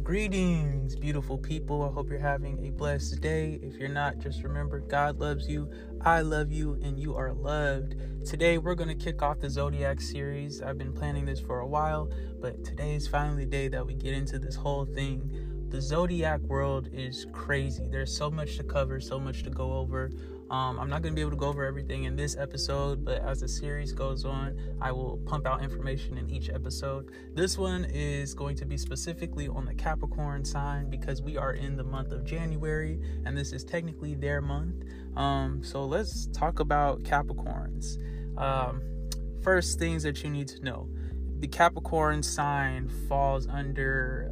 Greetings, beautiful people. I hope you're having a blessed day. If you're not, just remember God loves you, I love you, and you are loved. Today, we're going to kick off the Zodiac series. I've been planning this for a while, but today is finally the day that we get into this whole thing. The Zodiac world is crazy. There's so much to cover, so much to go over. I'm not going to be able to go over everything in this episode, but as the series goes on, I will pump out information in each episode. This one is going to be specifically on the Capricorn sign because we are in the month of January, and this is technically their month. So let's talk about Capricorns. First things that you need to know. The Capricorn sign falls under,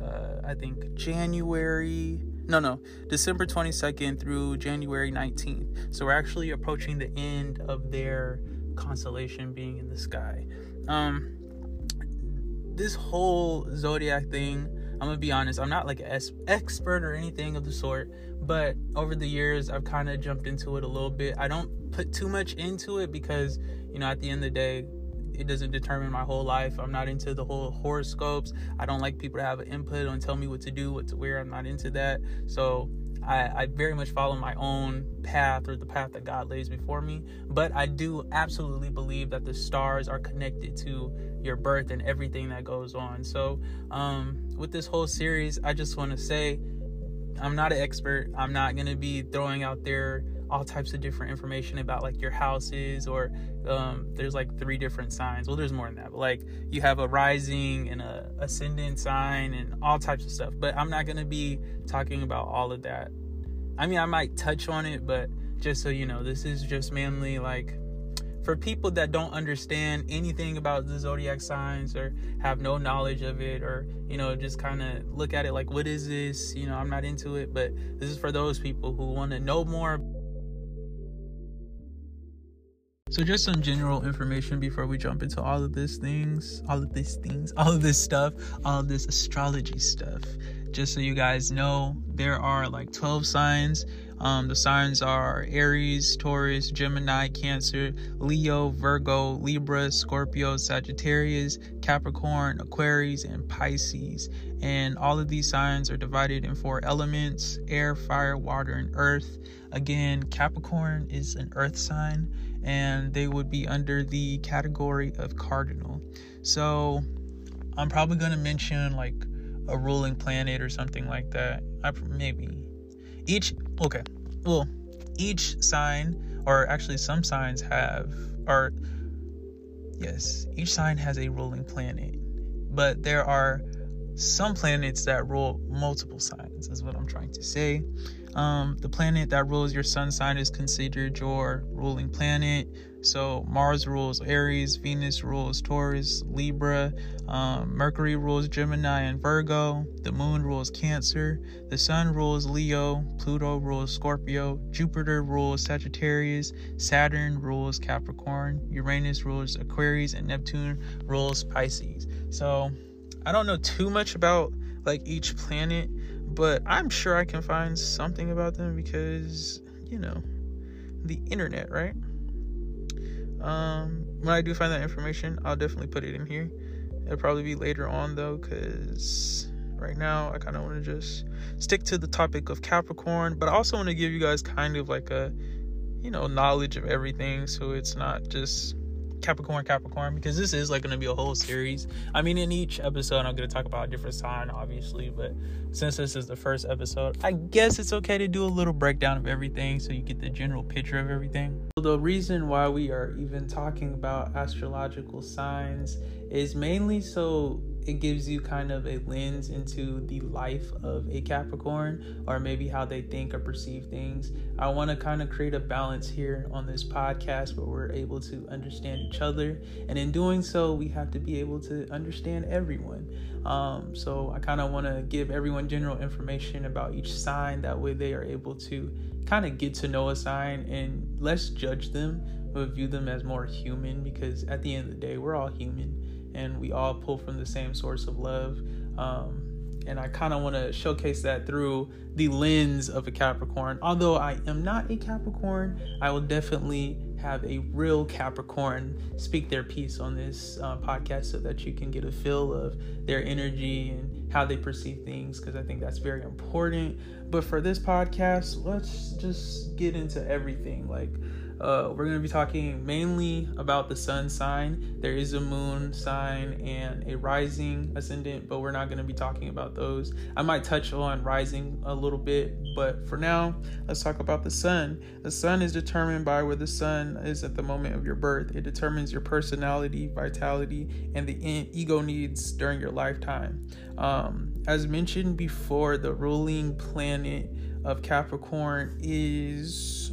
December 22nd through January 19th. So we're actually approaching the end of their constellation being in the sky. This whole zodiac thing, I'm going to be honest, I'm not like an expert or anything of the sort, but over the years, I've kind of jumped into it a little bit. I don't put too much into it because, at the end of the day, it doesn't determine my whole life. I'm not into the whole horoscopes. I don't like people to have an input and tell me what to do, what to wear. I'm not into that. So I very much follow my own path, or the path that God lays before me. But I do absolutely believe that the stars are connected to your birth and everything that goes on. So with this whole series, I just want to say I'm not an expert. I'm not going to be throwing out there all types of different information about like your houses, or there's like 3 different signs. Well, there's more than that, but like you have a rising and a ascendant sign and all types of stuff. But I'm not going to be talking about all of that. I mean, I might touch on it, but just so you know, this is just mainly like for people that don't understand anything about the zodiac signs or have no knowledge of it, or just kind of look at it like, what is this? I'm not into it, but this is for those people who want to know more. So just some general information before we jump into all of this stuff, all of this astrology stuff. Just so you guys know, there are like 12 signs. The signs are Aries, Taurus, Gemini, Cancer, Leo, Virgo, Libra, Scorpio, Sagittarius, Capricorn, Aquarius, and Pisces. And all of these signs are divided in 4 elements: air, fire, water, and earth. Again, Capricorn is an earth sign, and they would be under the category of cardinal. So I'm probably going to mention like a ruling planet or something like that. Each sign, or actually some signs each sign has a ruling planet, but there are some planets that rule multiple signs, is what I'm trying to say. The planet that rules your sun sign is considered your ruling planet. So Mars rules Aries, Venus rules Taurus, Libra, Mercury rules Gemini and Virgo, the moon rules Cancer, the sun rules Leo, Pluto rules Scorpio, Jupiter rules Sagittarius, Saturn rules Capricorn, Uranus rules Aquarius, and Neptune rules Pisces. So I don't know too much about like each planet, but I'm sure I can find something about them because, the internet, right? When I do find that information, I'll definitely put it in here. It'll probably be later on though, because right now I kind of want to just stick to the topic of Capricorn, but I also want to give you guys kind of like a, knowledge of everything, so it's not just Capricorn, because this is like going to be a whole series. I mean, in each episode I'm going to talk about a different sign, obviously, but since this is the first episode, I guess it's okay to do a little breakdown of everything so you get the general picture of everything. The reason why we are even talking about astrological signs is mainly so it gives you kind of a lens into the life of a Capricorn, or maybe how they think or perceive things. I want to kind of create a balance here on this podcast where we're able to understand each other, and in doing so, we have to be able to understand everyone. So I kind of want to give everyone general information about each sign. That way they are able to kind of get to know a sign and less judge them, but view them as more human, because at the end of the day, we're all human and we all pull from the same source of love. And I kind of want to showcase that through the lens of a Capricorn. Although I am not a Capricorn, I will definitely have a real Capricorn speak their piece on this podcast so that you can get a feel of their energy and how they perceive things, because I think that's very important. But for this podcast, let's just get into everything. Like, we're going to be talking mainly about the sun sign. There is a moon sign and a rising ascendant, but we're not going to be talking about those. I might touch on rising a little bit, but for now, let's talk about the sun. The sun is determined by where the sun is at the moment of your birth. It determines your personality, vitality, and the ego needs during your lifetime. As mentioned before, the ruling planet of Capricorn is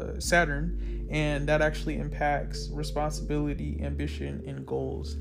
Saturn, and that actually impacts responsibility, ambition, and goals.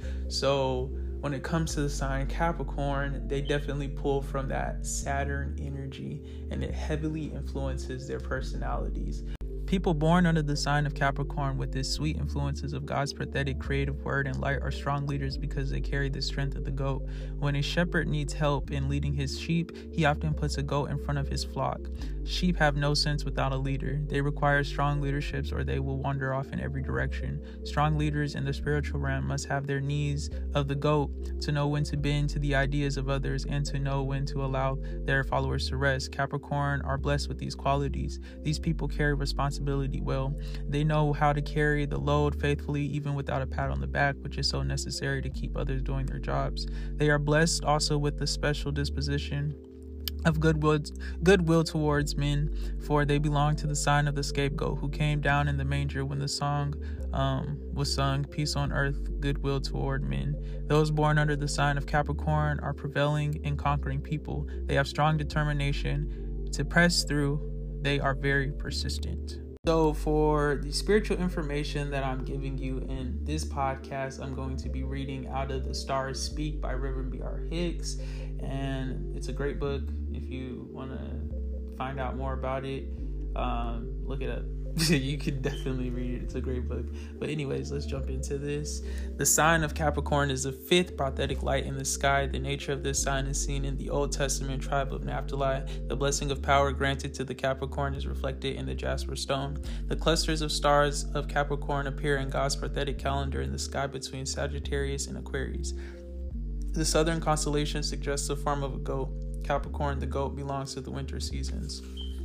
So when it comes to the sign Capricorn, they definitely pull from that Saturn energy, and it heavily influences their personalities. People born under the sign of Capricorn with its sweet influences of God's pathetic creative word and light are strong leaders because they carry the strength of the goat. When a shepherd needs help in leading his sheep, he often puts a goat in front of his flock. Sheep have no sense without a leader. They require strong leaderships or they will wander off in every direction. Strong leaders in the spiritual realm must have their knees of the goat to know when to bend to the ideas of others and to know when to allow their followers to rest. Capricorn are blessed with these qualities. These people carry responsibility well. They know how to carry the load faithfully even without a pat on the back, which is so necessary to keep others doing their jobs. They are blessed also with the special disposition of goodwill towards men, for they belong to the sign of the scapegoat, who came down in the manger when the song was sung, peace on earth, goodwill toward men. Those born under the sign of Capricorn are prevailing and conquering people. They have strong determination to press through. They are very persistent. So for the spiritual information that I'm giving you in this podcast, I'm going to be reading out of The Stars Speak by Reverend B.R. Hicks. And it's a great book. If you want to find out more about it, look it up. You can definitely read it. It's a great book. But anyways, let's jump into this. The sign of Capricorn is the fifth prophetic light in the sky. The nature of this sign is seen in the Old Testament tribe of Naphtali. The blessing of power granted to the Capricorn is reflected in the jasper stone. The clusters of stars of Capricorn appear in God's prophetic calendar in the sky between Sagittarius and Aquarius. The southern constellation suggests the form of a goat. Capricorn, the goat, belongs to the winter seasons.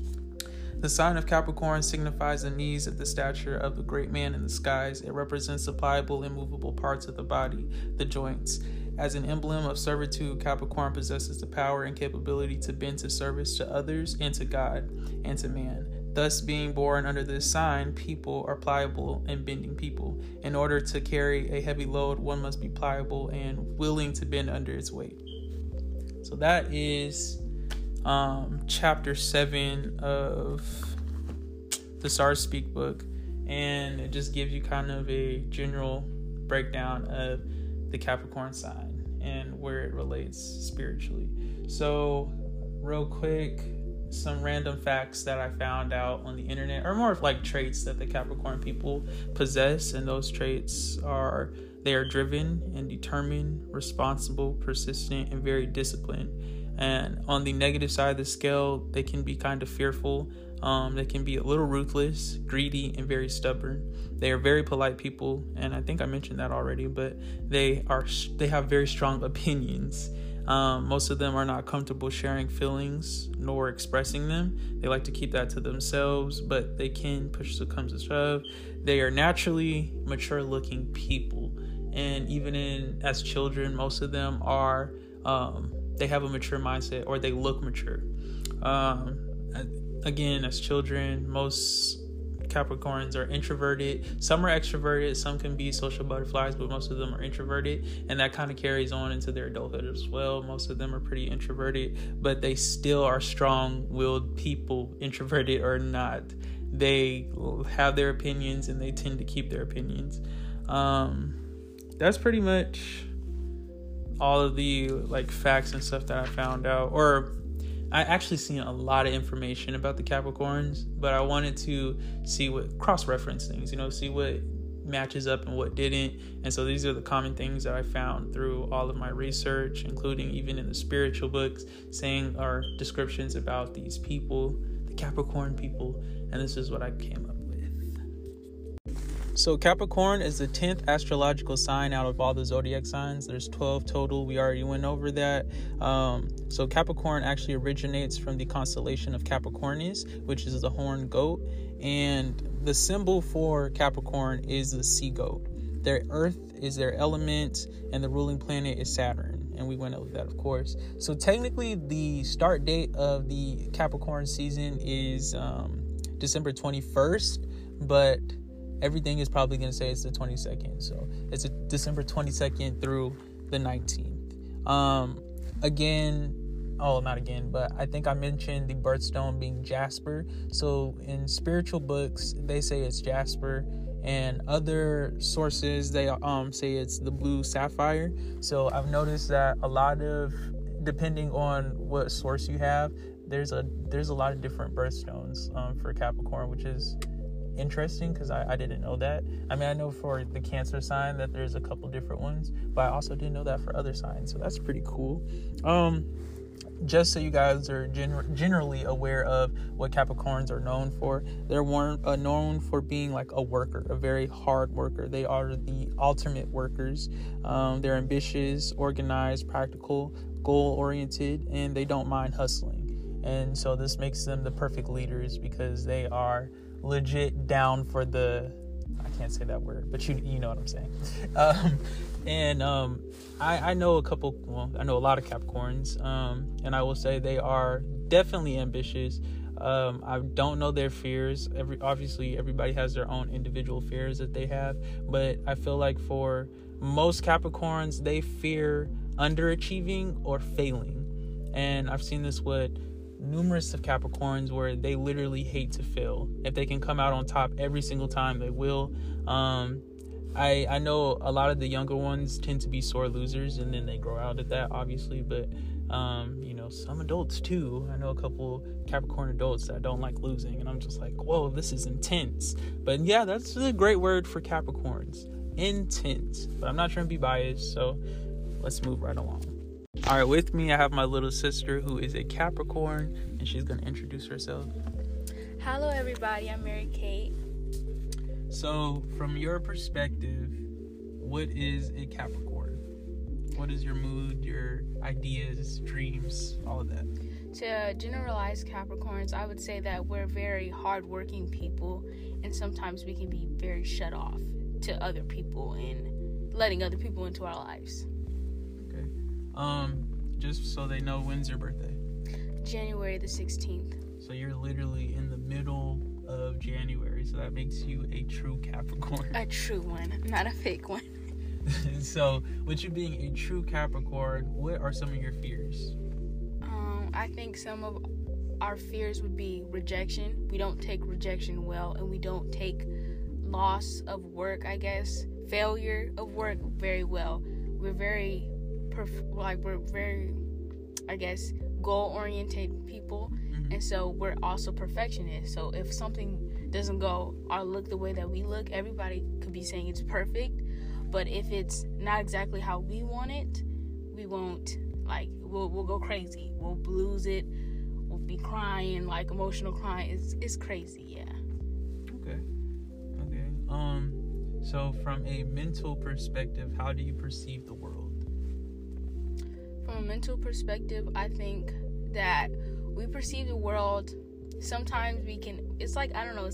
The sign of Capricorn signifies the knees of the stature of the great man in the skies. It represents the pliable, immovable parts of the body, the joints. As an emblem of servitude, Capricorn possesses the power and capability to bend to service to others and to God and to man. Thus, being born under this sign, people are pliable and bending people. In order to carry a heavy load, one must be pliable and willing to bend under its weight. So that is chapter 7 of the Stars Speak book, and it just gives you kind of a general breakdown of the Capricorn sign and where it relates spiritually. So real quick, some random facts that I found out on the internet, or more of like traits that the Capricorn people possess, and those traits are they are driven and determined, responsible, persistent, and very disciplined. And on the negative side of the scale, they can be kind of fearful. They can be a little ruthless, greedy, and very stubborn. They are very polite people, and I think I mentioned that already, but they have very strong opinions. Most of them are not comfortable sharing feelings nor expressing them. They like to keep that to themselves, but they can push the comes to shove. They are naturally mature-looking people, and even as children, most of them are. They have a mature mindset, or they look mature. Again, as children, most Capricorns are introverted. Some are extroverted. Some can be social butterflies, but most of them are introverted. And that kind of carries on into their adulthood as well. Most of them are pretty introverted, but they still are strong-willed people, introverted or not. They have their opinions, and they tend to keep their opinions. That's pretty much all of the facts and stuff that I found out, or I actually seen a lot of information about the Capricorns, but I wanted to see what cross-reference things, see what matches up and what didn't. And so these are the common things that I found through all of my research, including even in the spiritual books, saying or descriptions about these people, the Capricorn people. And this is what I came up with. So Capricorn is the 10th astrological sign out of all the zodiac signs. There's 12 total. We already went over that. So Capricorn actually originates from the constellation of Capricornus, which is the horned goat. And the symbol for Capricorn is the sea goat. Their earth is their element, and the ruling planet is Saturn. And we went over that, of course. So technically, the start date of the Capricorn season is December 21st, but everything is probably going to say it's the 22nd. So it's December 22nd through the 19th. But I think I mentioned the birthstone being Jasper. So in spiritual books, they say it's Jasper. And other sources, they say it's the blue sapphire. So I've noticed that depending on what source you have, there's a lot of different birthstones for Capricorn, which is interesting because I didn't know that. I mean, I know for the Cancer sign that there's a couple different ones, but I also didn't know that for other signs, so that's pretty cool. Just so you guys are generally aware of what Capricorns are known for, they're known for being like a worker, a very hard worker. They are the ultimate workers. They're ambitious, organized, practical, goal-oriented, and they don't mind hustling. And so this makes them the perfect leaders because they are legit down for I can't say that word, but you know what I'm saying. I know I know a lot of Capricorns, and I will say they are definitely ambitious. I don't know their fears. Obviously everybody has their own individual fears that they have, but I feel like for most Capricorns, they fear underachieving or failing. And I've seen this with numerous of Capricorns where they literally hate to fail. If they can come out on top every single time, they will. I know a lot of the younger ones tend to be sore losers, and then they grow out of that, obviously. But some adults too. I know a couple Capricorn adults that don't like losing, and I'm just like, whoa, this is intense. But yeah, that's a great word for Capricorns, intense. But I'm not trying to be biased, so let's move right along. All right, with me, I have my little sister who is a Capricorn, and she's going to introduce herself. Hello, everybody. I'm Mary Kate. So, from your perspective, what is a Capricorn? What is your mood, your ideas, dreams, all of that? To generalize Capricorns, I would say that we're very hardworking people, and sometimes we can be very shut off to other people and letting other people into our lives. Okay. Just so they know, when's your birthday? January the 16th. So you're literally in the middle of January, so that makes you a true Capricorn. A true one, not a fake one. So, with you being a true Capricorn, what are some of your fears? I think some of our fears would be rejection. We don't take rejection well, and we don't take loss of work, failure of work very well. We're very goal-oriented people, and so we're also perfectionists. So if something doesn't go or look the way that we look, everybody could be saying it's perfect, but if it's not exactly how we want it, we won't, we'll go crazy. We'll lose it. We'll be crying, emotional crying. It's crazy, yeah. Okay. So from a mental perspective, how do you perceive the world? From a mental perspective, I think that we perceive the world, sometimes it's like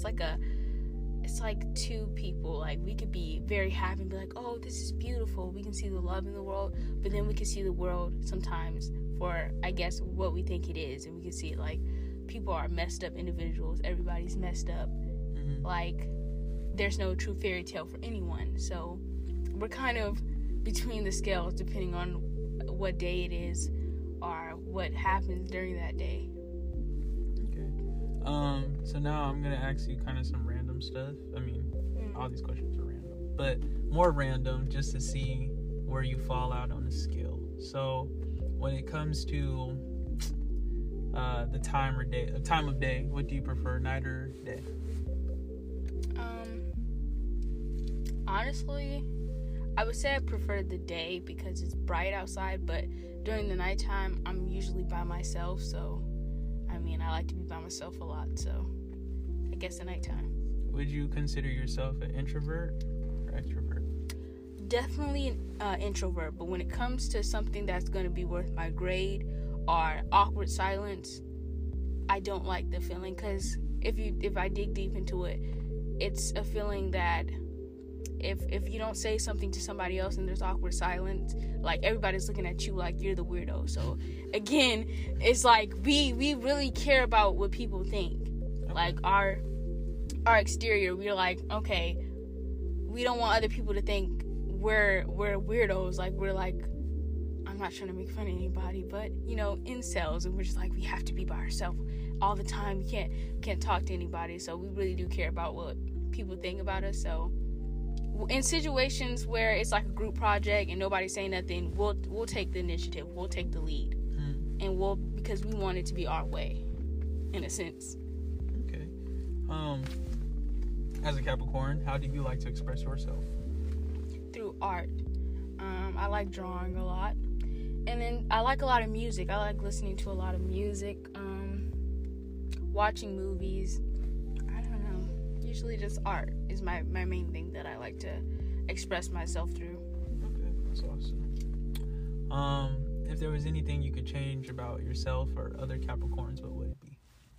two people. We could be very happy and be like, oh, this is beautiful. We can see the love in the world, but then we can see the world sometimes for, what we think it is. And we can see people are messed up individuals. Everybody's messed up. Mm-hmm. There's no true fairy tale for anyone. So we're kind of between the scales depending on what day it is or what happens during that day. Okay. So now I'm gonna ask you kind of some random stuff. I mean, all these questions are random, but more random just to see where you fall out on the scale. So when it comes to the time of day, what do you prefer, night or day? Honestly, I would say I prefer the day because it's bright outside, but during the nighttime, I'm usually by myself, so, I mean, I like to be by myself a lot, so I guess the nighttime. Would you consider yourself an introvert or extrovert? Definitely an introvert, but when it comes to something that's going to be worth my grade or awkward silence, I don't like the feeling, because if I dig deep into it, it's a feeling that if you don't say something to somebody else and there's awkward silence, like everybody's looking at you like you're the weirdo. So again, it's like we really care about what people think. Like our exterior, we're like, okay, we don't want other people to think we're weirdos. Like we're like, I'm not trying to make fun of anybody, but incels, and we're just like, we have to be by ourselves all the time. We can't talk to anybody. So we really do care about what people think about us. So in situations where it's like a group project and nobody's saying nothing, we'll take the initiative, we'll take the lead, and because we want it to be our way, in a sense. Okay. As a Capricorn, how do you like to express yourself? Through art. I like drawing a lot, and then I like a lot of music. I like listening to a lot of music, watching movies. Usually just art is my main thing that I like to express myself through. Okay, that's awesome. If there was anything you could change about yourself or other Capricorns, what would it be?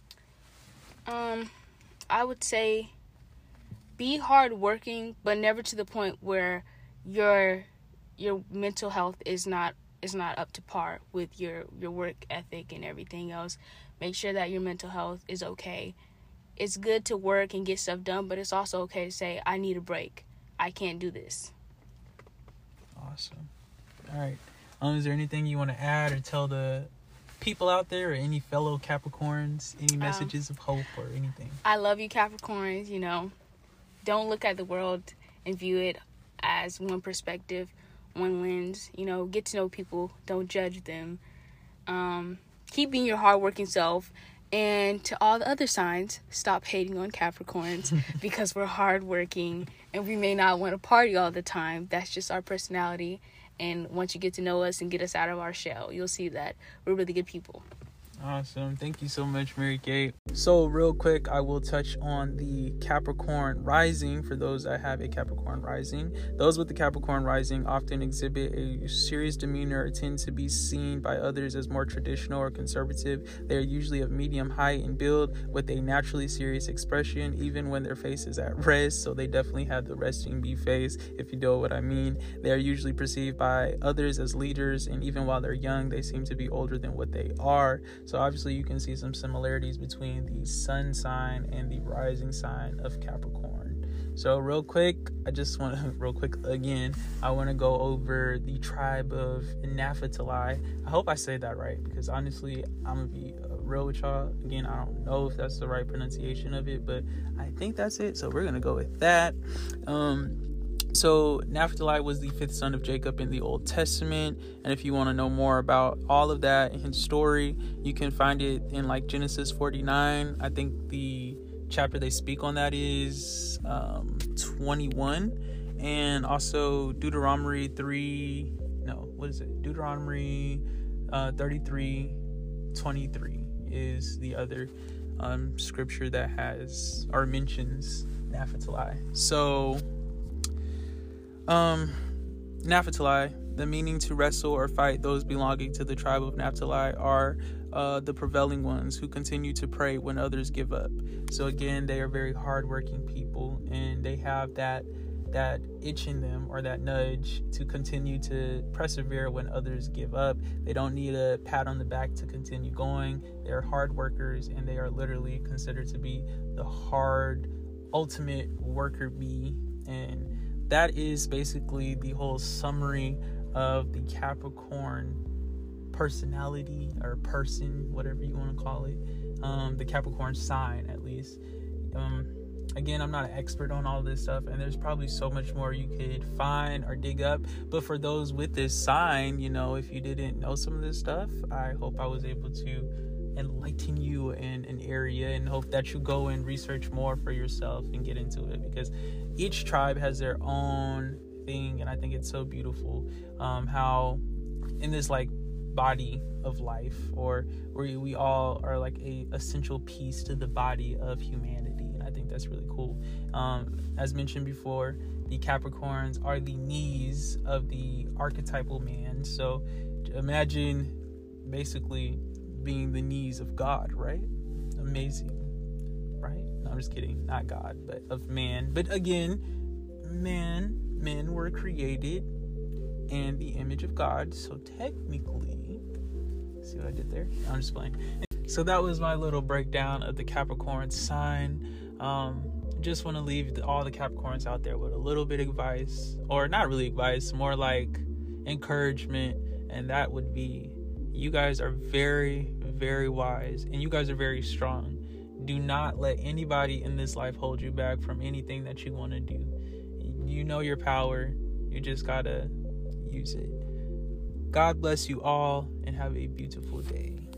I would say be hardworking, but never to the point where your mental health is not up to par with your work ethic and everything else. Make sure that your mental health is okay. It's good to work and get stuff done, but it's also okay to say, I need a break. I can't do this. Awesome. All right. Is there anything you want to add or tell the people out there, or any fellow Capricorns, any messages of hope or anything? I love you, Capricorns. Don't look at the world and view it as one perspective, one lens. Get to know people. Don't judge them. Keep being your hardworking self. And to all the other signs, stop hating on Capricorns because we're hardworking and we may not want to party all the time. That's just our personality. And once you get to know us and get us out of our shell, you'll see that we're really good people. Awesome. Thank you so much, Mary Kate. So real quick, I will touch on the Capricorn rising. For those that have a Capricorn rising, those with the Capricorn rising often exhibit a serious demeanor or tend to be seen by others as more traditional or conservative. They are usually of medium height and build with a naturally serious expression, even when their face is at rest. So they definitely have the resting bee face, if you know what I mean. They are usually perceived by others as leaders, and even while they're young, they seem to be older than what they are. So obviously you can see some similarities between the sun sign and the rising sign of Capricorn. So real quick, I want to go over the tribe of Naphtali. I hope I say that right, because honestly, I'm going to be real with y'all. Again, I don't know if that's the right pronunciation of it, but I think that's it. So we're going to go with that. So Naphtali was the fifth son of Jacob in the Old Testament, and if you want to know more about all of that in his story, you can find it in Genesis 49. I think the chapter they speak on that is 21, and also Deuteronomy 33:23 is the other scripture that has or mentions Naphtali. So Naphtali, the meaning to wrestle or fight. Those belonging to the tribe of Naphtali are the prevailing ones who continue to pray when others give up. So again, they are very hardworking people, and they have that itch in them, or that nudge to continue to persevere when others give up. They don't need a pat on the back to continue going. They're hard workers, and they are literally considered to be the ultimate worker bee. And that is basically the whole summary of the Capricorn personality, or person, whatever you want to call it. The Capricorn sign, at least. Again, I'm not an expert on all this stuff, and there's probably so much more you could find or dig up. But for those with this sign, if you didn't know some of this stuff, I hope I was able to enlighten you in an area, and hope that you go and research more for yourself and get into it, because each tribe has their own thing. And I think it's so beautiful how in this like body of life, or where we all are like a essential piece to the body of humanity. And I think that's really cool. As mentioned before, the Capricorns are the knees of the archetypal man. So imagine basically being the knees of God, right? Amazing, right? No, I'm just kidding. Not God, but of man. But again, men were created in the image of God. So technically, see what I did there? I'm just playing. So that was my little breakdown of the Capricorn sign. Just want to leave all the Capricorns out there with a little bit of advice, or not really advice, more like encouragement. And that would be, you guys are very, very wise, and you guys are very strong. Do not let anybody in this life hold you back from anything that you want to do. You know your power. You just gotta use it. God bless you all, and have a beautiful day.